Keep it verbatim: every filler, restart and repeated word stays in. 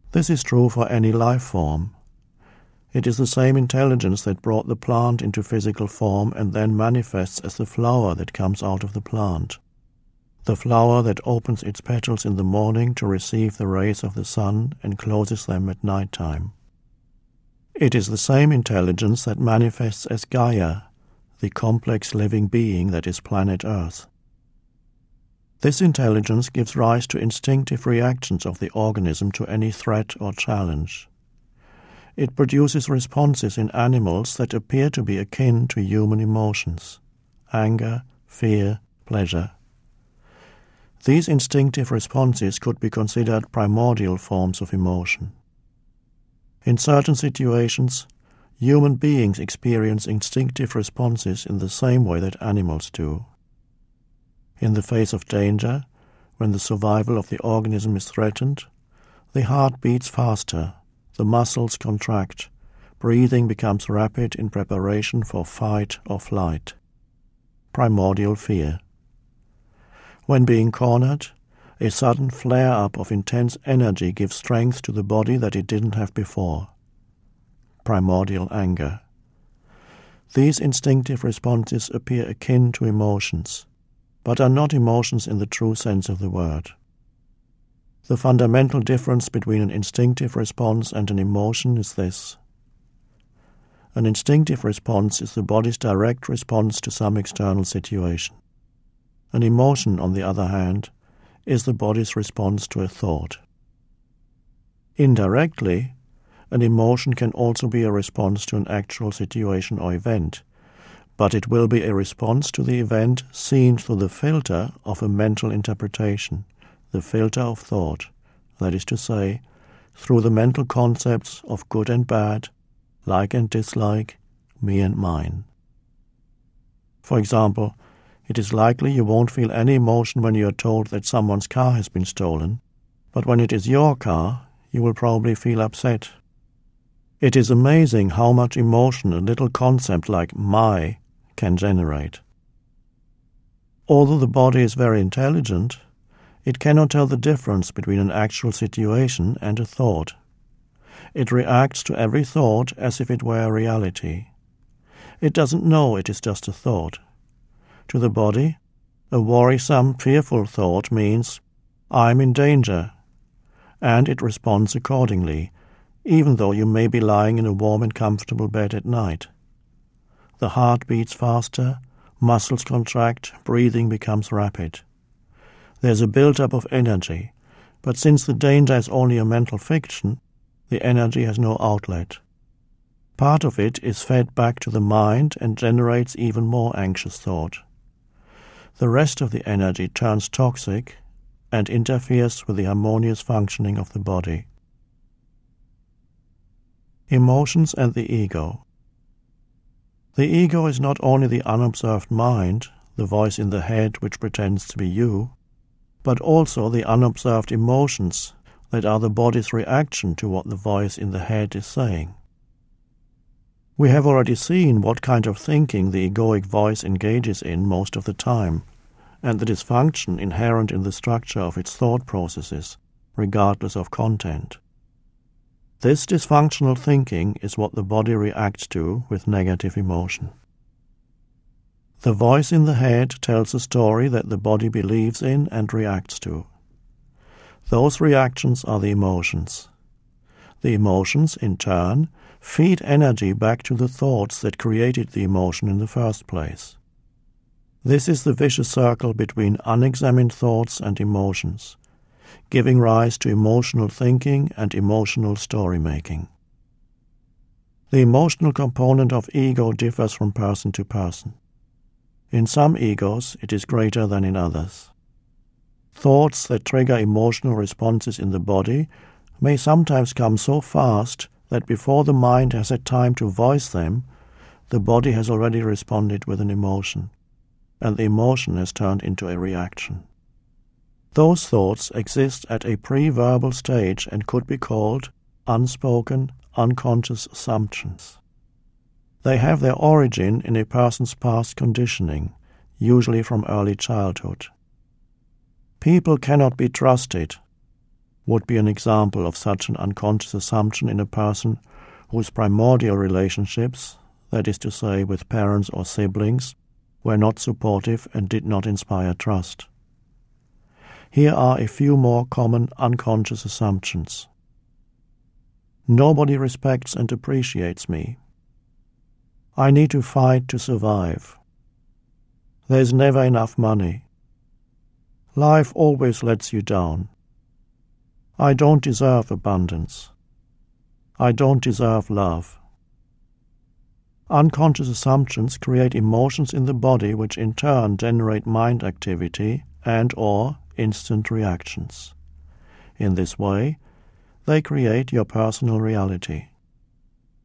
This is true for any life form. It is the same intelligence that brought the plant into physical form and then manifests as the flower that comes out of the plant. The flower that opens its petals in the morning to receive the rays of the sun and closes them at night time. It is the same intelligence that manifests as Gaia, the complex living being that is planet Earth. This intelligence gives rise to instinctive reactions of the organism to any threat or challenge. It produces responses in animals that appear to be akin to human emotions: anger, fear, pleasure. These instinctive responses could be considered primordial forms of emotion. In certain situations, human beings experience instinctive responses in the same way that animals do. In the face of danger, when the survival of the organism is threatened, the heart beats faster, the muscles contract, breathing becomes rapid in preparation for fight or flight. Primordial fear. When being cornered, a sudden flare-up of intense energy gives strength to the body that it didn't have before. Primordial anger. These instinctive responses appear akin to emotions, but are not emotions in the true sense of the word. The fundamental difference between an instinctive response and an emotion is this. An instinctive response is the body's direct response to some external situation. An emotion, on the other hand, is the body's response to a thought. Indirectly, an emotion can also be a response to an actual situation or event, but it will be a response to the event seen through the filter of a mental interpretation, the filter of thought, that is to say, through the mental concepts of good and bad, like and dislike, me and mine. For example, it is likely you won't feel any emotion when you are told that someone's car has been stolen, but when it is your car, you will probably feel upset. It is amazing how much emotion a little concept like my can generate. Although the body is very intelligent, it cannot tell the difference between an actual situation and a thought. It reacts to every thought as if it were a reality. It doesn't know it is just a thought. To the body, a worrisome, fearful thought means, I'm in danger, and it responds accordingly, even though you may be lying in a warm and comfortable bed at night. The heart beats faster, muscles contract, breathing becomes rapid. There's a build-up of energy, but since the danger is only a mental fiction, the energy has no outlet. Part of it is fed back to the mind and generates even more anxious thought. The rest of the energy turns toxic and interferes with the harmonious functioning of the body. Emotions and the ego. The ego is not only the unobserved mind, the voice in the head which pretends to be you, but also the unobserved emotions that are the body's reaction to what the voice in the head is saying. We have already seen what kind of thinking the egoic voice engages in most of the time, and the dysfunction inherent in the structure of its thought processes, regardless of content. This dysfunctional thinking is what the body reacts to with negative emotion. The voice in the head tells a story that the body believes in and reacts to. Those reactions are the emotions. The emotions, in turn, feed energy back to the thoughts that created the emotion in the first place. This is the vicious circle between unexamined thoughts and emotions, giving rise to emotional thinking and emotional story-making. The emotional component of ego differs from person to person. In some egos, it is greater than in others. Thoughts that trigger emotional responses in the body may sometimes come so fast that before the mind has had time to voice them, the body has already responded with an emotion, and the emotion has turned into a reaction. Those thoughts exist at a pre-verbal stage and could be called unspoken, unconscious assumptions. They have their origin in a person's past conditioning, usually from early childhood. People cannot be trusted. would be an example of such an unconscious assumption in a person whose primordial relationships, that is to say with parents or siblings, were not supportive and did not inspire trust. Here are a few more common unconscious assumptions. Nobody respects and appreciates me. I need to fight to survive. There's never enough money. Life always lets you down. I don't deserve abundance. I don't deserve love. Unconscious assumptions create emotions in the body which in turn generate mind activity and or instant reactions. In this way, they create your personal reality.